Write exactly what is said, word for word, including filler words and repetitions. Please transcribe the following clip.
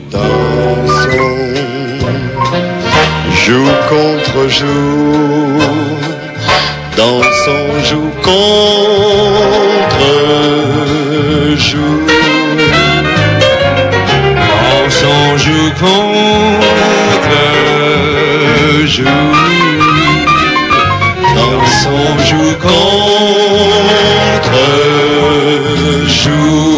Dansons, joue contre joue, dansons, joue contre joue. Dansons, joue contre joue. Dansons, joue contre joue.